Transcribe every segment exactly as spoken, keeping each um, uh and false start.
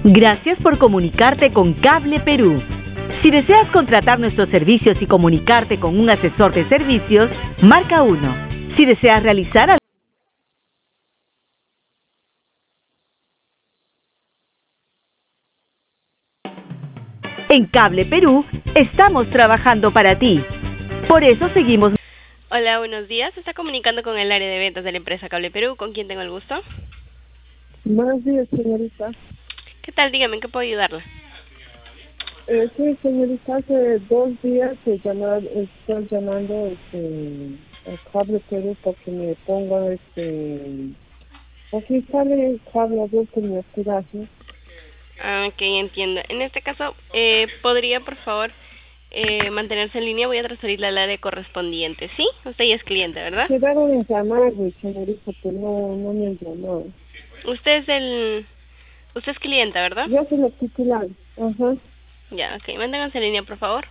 Gracias por comunicarte con Cable Perú. Si deseas contratar nuestros servicios y comunicarte con un asesor de servicios, marca uno. Si deseas realizar En Cable Perú, estamos trabajando para ti. Por eso seguimos. Hola, buenos días. Se está comunicando con el área de ventas de la empresa Cable Perú. ¿Con quién tengo el gusto? Buenos días, señorita. ¿Qué tal? Dígame, ¿en qué puedo ayudarla? Eh, sí, señorita, hace dos días que llamar, estoy llamando este, a Cable Perú porque me pongan, este, aquí sale el cable adulto en mi aspiración. Ah, ok, entiendo. En este caso, eh, ¿podría, por favor, eh, mantenerse en línea? Voy a transferirle al área correspondiente, ¿sí? Usted ya es cliente, ¿verdad? Quedaron en llamarme, señorita, pero no, no me han llamado. Usted es el... Usted es clienta, ¿verdad? Yo soy la titular. Ajá. Ya, ok. Manténganse en línea, por favor.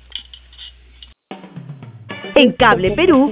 En Cable Perú.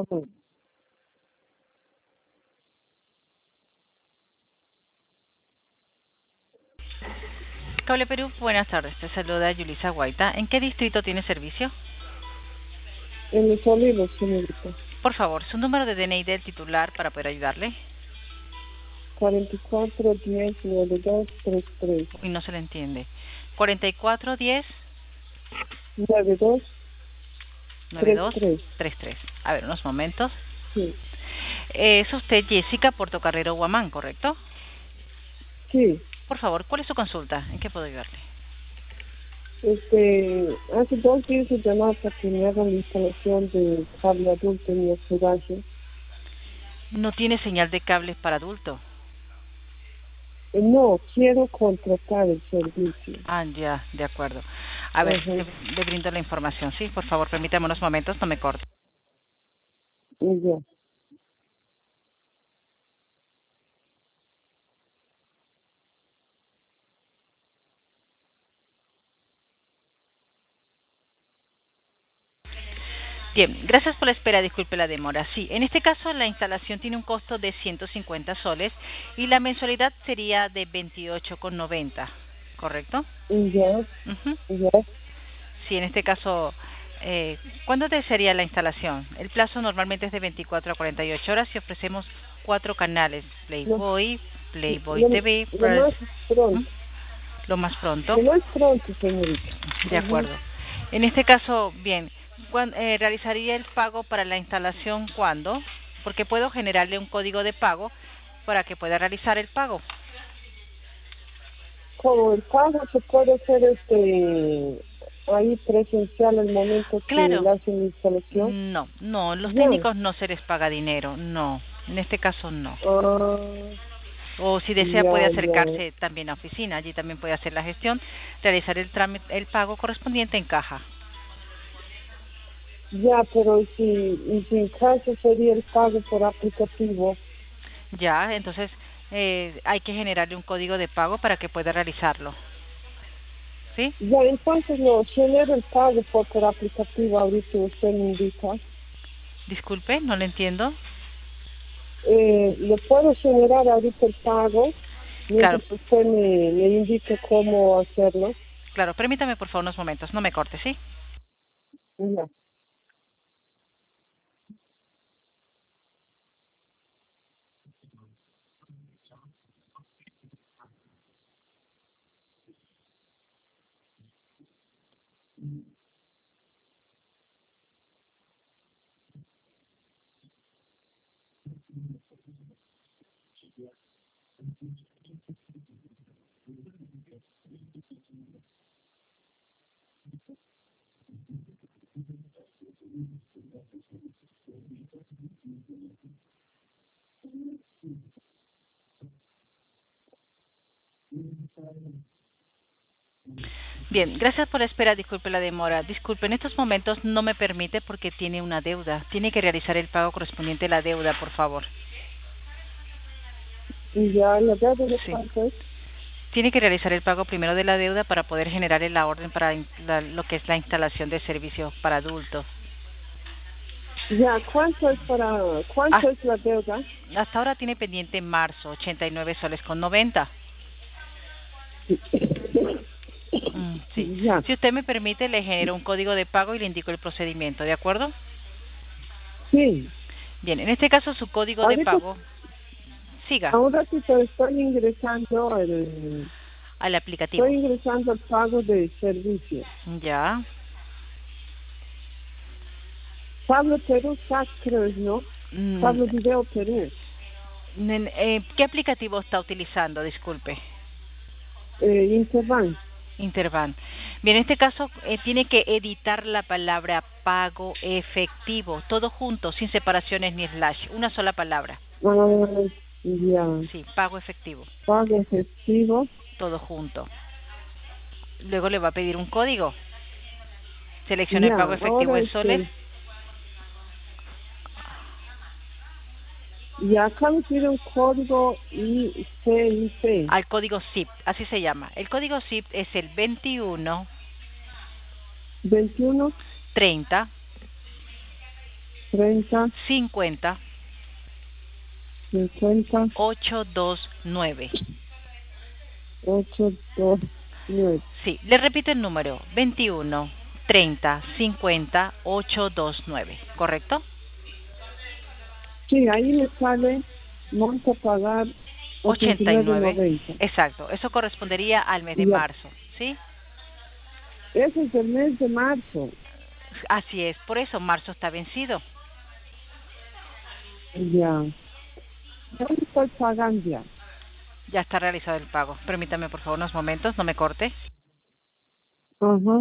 Cable Perú, buenas tardes. Te saluda Yulisa Guaita. ¿En qué distrito tiene servicio? En los olivos, señorita. Por favor, su número de D N I del titular para poder ayudarle. cuarenta y cuatro diez noventa y dos treinta y tres. Uy, no se le entiende. cuarenta y cuatro diez noventa y dos noventa y dos treinta y tres. treinta y tres. A ver, unos momentos. Sí. Eh, es usted Jessica Portocarrero Guamán, ¿correcto? Sí. Por favor, ¿cuál es su consulta? ¿En qué puedo ayudarle? Este, hace dos días he llamado para que me hagan la instalación de cable adulto en mi hospedaje. No tiene señal de cables para adulto. Eh, No, quiero contratar el servicio. Ah, ya, de acuerdo. A ver, Ajá. le, le brindo la información, ¿sí? Por favor, permítame unos momentos, no me corte. Y ya. Bien, gracias por la espera, disculpe la demora. Sí, en este caso la instalación tiene un costo de ciento cincuenta soles y la mensualidad sería de veintiocho con noventa, ¿correcto? Y ya. Uh-huh. Y ya. Sí, en este caso, eh, ¿cuándo sería la instalación? El plazo normalmente es de veinticuatro a cuarenta y ocho horas y ofrecemos cuatro canales, Lo, Playboy, Playboy lo, T V, lo más ¿Mm? pronto. Lo más pronto. Lo más pronto, señorita. De Ajá. acuerdo. En este caso, bien, ¿cuán- eh, ¿realizaría el pago para la instalación cuándo? Porque puedo generarle un código de pago para que pueda realizar el pago. Como el pago se puede hacer este ahí presencial el momento que Claro. le hacen la instalación. No, no, los Ya. técnicos no se les paga dinero, no. En este caso no. Ah, O si desea ya, puede ya. acercarse también a oficina, allí también puede hacer la gestión, realizar el trámite, el pago correspondiente en caja. Ya, pero si, y si en caso sería el pago por aplicativo, Ya, entonces eh, hay que generarle un código de pago para que pueda realizarlo. ¿Sí? ya, entonces no, genera el pago por, por aplicativo, ahorita usted me indica. Disculpe, no le entiendo. Eh, ¿le puedo generar ahorita el pago Claro, mientras usted me, me indique cómo hacerlo? claro, permítame por favor unos momentos, no me corte, ¿sí? Ya. Bien, gracias por la espera, disculpe la demora. Disculpe, en estos momentos no me permite porque tiene una deuda. Tiene que realizar el pago correspondiente a la deuda, por favor. Y ya, la deuda de Sí. cuánto es. Tiene que realizar el pago primero de la deuda para poder generar la orden para in- la- lo que es la instalación de servicios para adultos. Ya, ¿cuánto es para, Ah, cuánto es la deuda? hasta ahora tiene pendiente en marzo, ochenta y nueve soles con noventa. Mm, sí. Ya. Si usted me permite, le genero un código de pago y le indico el procedimiento, ¿de acuerdo? Sí. Bien, en este caso su código de Ahorita, pago, siga ahora sí te estoy ingresando el, al aplicativo. estoy ingresando el pago de servicio. Ya. Pablo Perú S A C, creo, ¿no? Mm, Pablo Video Perú. nen- eh, ¿Qué aplicativo está utilizando? Disculpe. Eh, Interbank. Interban. Bien, en este caso eh, tiene que editar la palabra pago efectivo, todo junto, sin separaciones ni slash, una sola palabra. Ah, ya. Sí, pago efectivo, Pago efectivo. todo junto. Luego le va a pedir un código. Seleccione Ya. pago efectivo Ahora en soles. este. Y acá me pide un código I C I P. Al código S I P, así se llama. El código S I P es el veintiuno veintiuno, treinta treinta, cincuenta cincuenta, ochocientos veintinueve. ocho, dos, nueve. Sí, le repito el número, veintiuno treinta cincuenta ochocientos veintinueve, ¿correcto? Sí, ahí me sale monto a pagar ochenta y ochenta y nueve nueve, noventa. exacto, eso correspondería al mes de Ya. marzo, ¿sí? Ese es el mes de marzo. Así es, por eso marzo está vencido. Ya. Yo estoy pagando ya. Ya está realizado el pago. Permítame por favor unos momentos, no me corte. Ajá.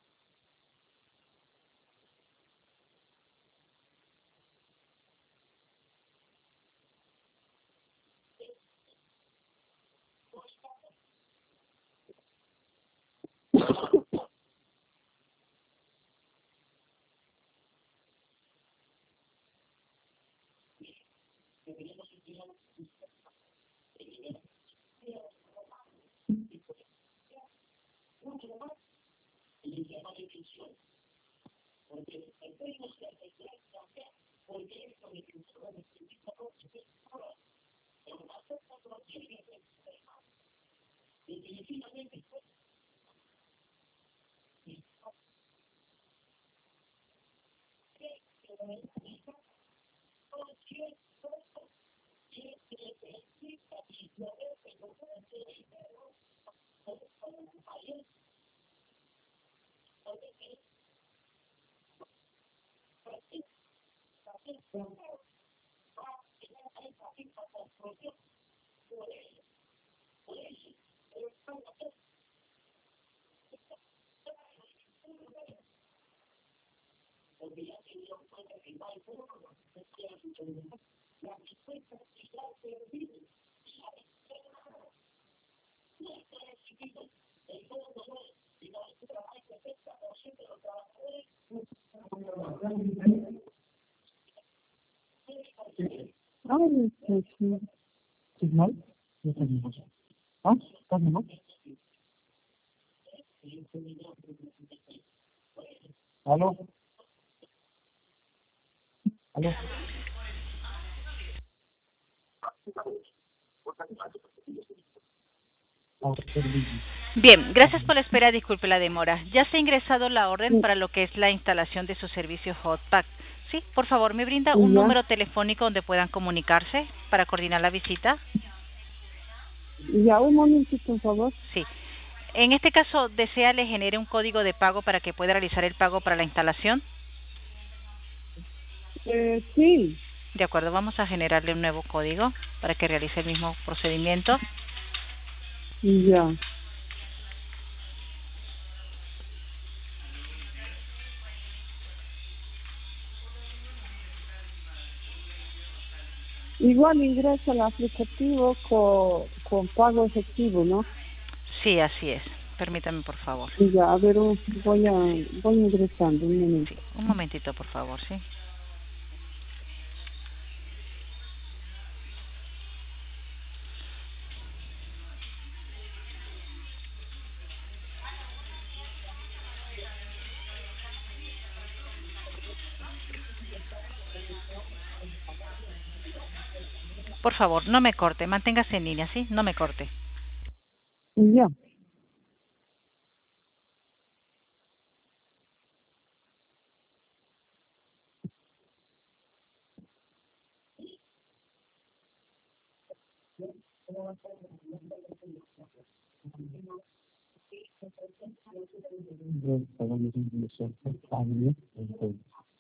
Ay, sí, sí. Signal, ya tenemos. ¿Ah? ¿Tenemos? ¿Aló? ¿Aló? Ah, permiso. Bien, gracias por la espera, disculpe la demora. Ya se ha ingresado la orden para lo que es la instalación de su servicio Hotpack. Sí, por favor, ¿me brinda un Ya. número telefónico donde puedan comunicarse para coordinar la visita? Ya, un momentito, por favor. Sí. En este caso, ¿desea le genere un código de pago para que pueda realizar el pago para la instalación? Eh, sí. De acuerdo, vamos a generarle un nuevo código para que realice el mismo procedimiento. Ya. Igual ingresa al aplicativo con, con pago efectivo, ¿no? Sí, así es. Permítame, por favor. Ya, a ver, un- voy a, voy ingresando un momento. Sí, un momentito, por favor, sí. Por favor, no me corte, manténgase en línea, ¿sí? No me corte. Ya. Yes, I am using the software family and code.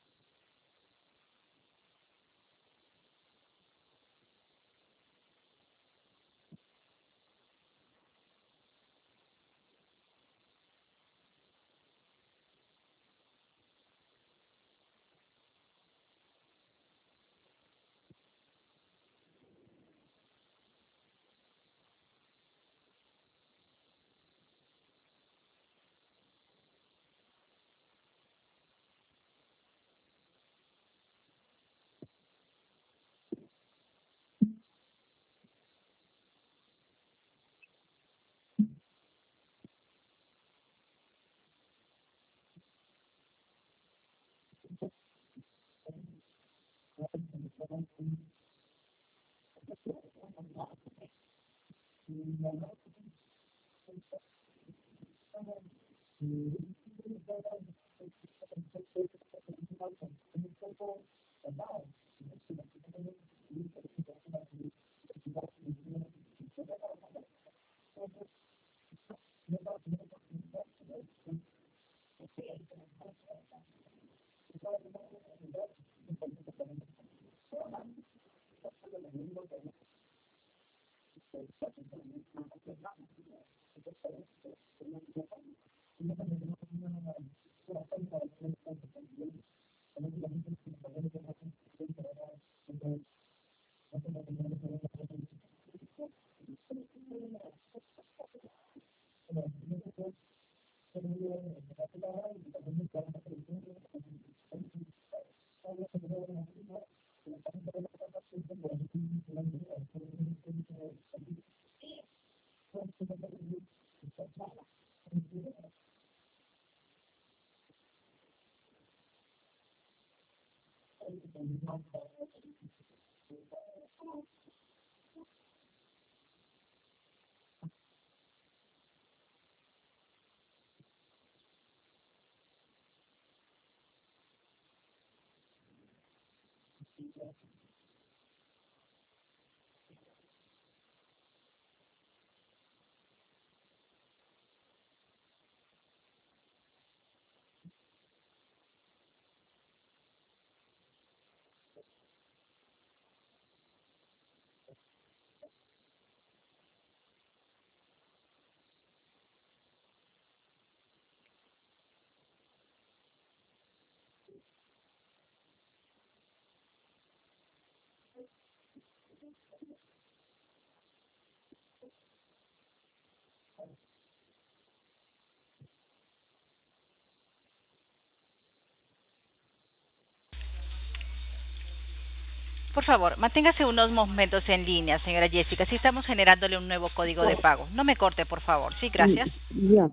Por favor, manténgase unos momentos en línea, señora Jessica. Si estamos generándole un nuevo código de pago. No me corte, por favor. Sí, gracias. Ya.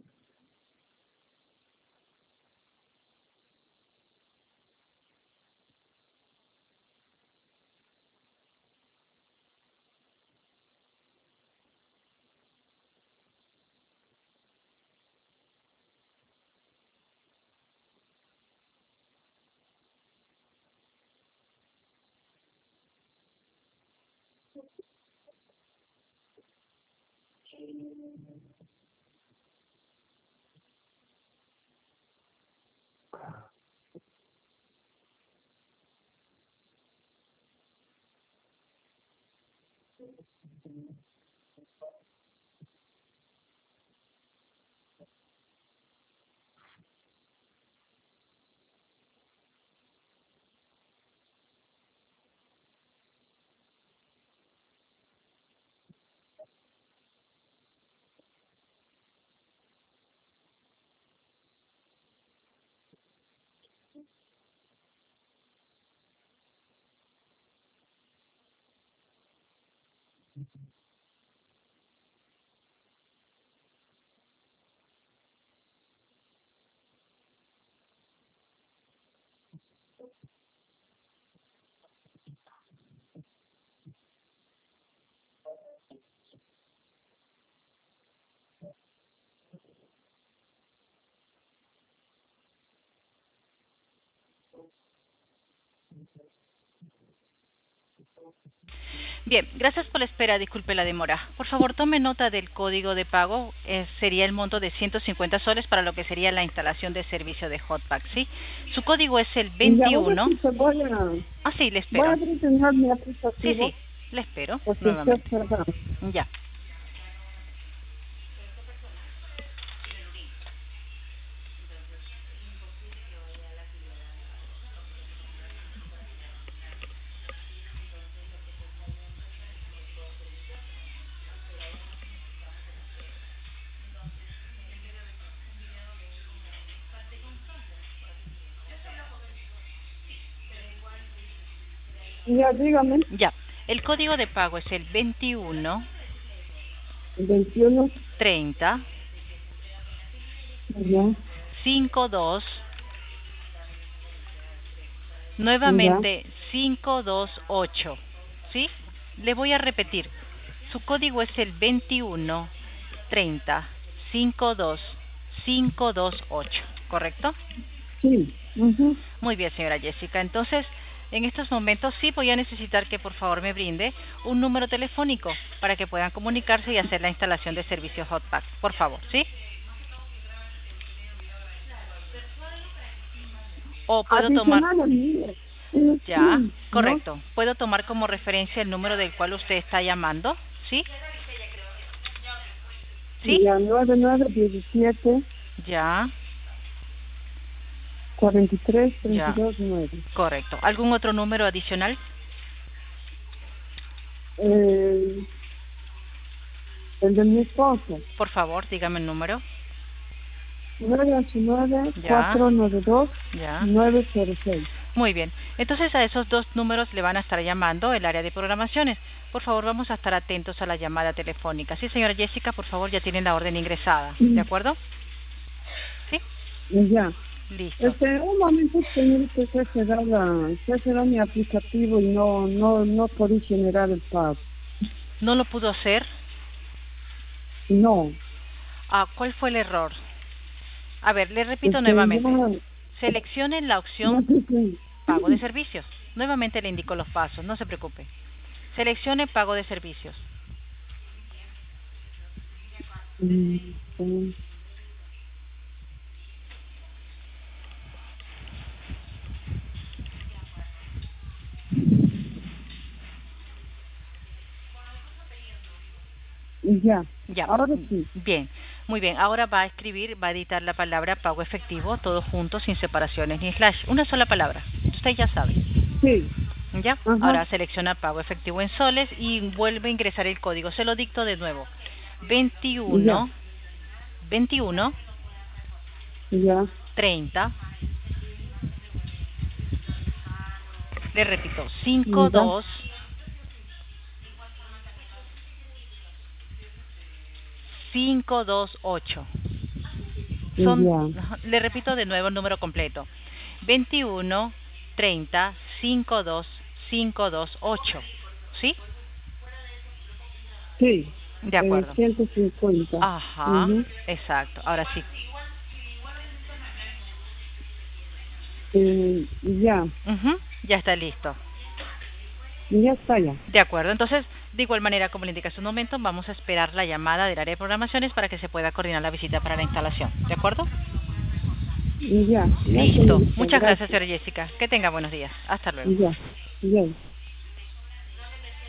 Bien, gracias por la espera, disculpe la demora. Por favor, tome nota del código de pago, eh, sería el monto de ciento cincuenta soles para lo que sería la instalación de servicio de Hotpack, ¿sí? Su código es el veintiuno. Ya, voy a, Ah, sí, le voy espero. a detener mi Sí, aplicativo. sí, le espero Porque está nuevamente. cerrado. Ya. Ya, dígame. Ya. El código de pago es el veintiuno veintiuno. treinta Ya. cincuenta y dos. Nuevamente cinco dos ocho, ¿sí? Le voy a repetir. Su código es el veintiuno treinta cincuenta y dos cinco dos ocho, ¿correcto? Sí. Uh-huh. Muy bien, señora Jessica. Entonces, en estos momentos sí voy a necesitar que por favor me brinde un número telefónico para que puedan comunicarse y hacer la instalación de servicio Hotpack. Por favor, ¿sí? O puedo tomar... Ya, correcto. ¿No? Puedo tomar como referencia el número del cual usted está llamando, ¿sí? ¿Sí? Ya, nueve nueve diecisiete. Ya. cuarenta y tres treinta y dos nueve. Correcto. ¿Algún otro número adicional? Eh, el de mi esposo. Por favor, dígame el número. nueve ocho nueve cuatro nueve dos nueve cero seis. Muy bien. Entonces a esos dos números le van a estar llamando el área de programaciones. Por favor, vamos a estar atentos a la llamada telefónica. Sí, señora Jessica, por favor, ya tienen la orden ingresada. ¿De acuerdo? ¿Sí? Ya. Listo. Este, un momento, señor, que se cerró la, se cerró mi aplicativo y no, no, no podí generar el pago. ¿No lo pudo hacer? No. Ah, ¿cuál fue el error? A ver, le repito este, nuevamente. No, Seleccione la opción no, pago de servicios. Nuevamente le indico los pasos, no se preocupe. Seleccione pago de servicios. Mm, mm. Ya. Ya. Ahora sí. Bien. Muy bien. Ahora va a escribir, va a editar la palabra pago efectivo, todo junto, sin separaciones ni slash. Una sola palabra. Usted ya sabe. Sí. ¿Ya? Ajá. Ahora selecciona pago efectivo en soles y vuelve a ingresar el código. Se lo dicto de nuevo. veintiuno. Ya. veintiuno. Ya. treinta. Le repito. cincuenta y dos. cinco dos ocho. Son, ya. le repito de nuevo el número completo. veintiuno treinta cincuenta y dos cinco dos ocho. ¿Sí? Sí. De acuerdo. Eh, ciento cincuenta. Ajá, uh-huh. Exacto. Ahora sí. Eh, ya. Uh-huh. Ya está listo. Ya está ya. De acuerdo. Entonces, de igual manera, como le indica hace un momento, vamos a esperar la llamada del área de programaciones para que se pueda coordinar la visita para la instalación. ¿De acuerdo? Ya. Listo. Ya, Muchas gracias, señora Jessica. Que tenga buenos días. Hasta luego. Ya. Ya.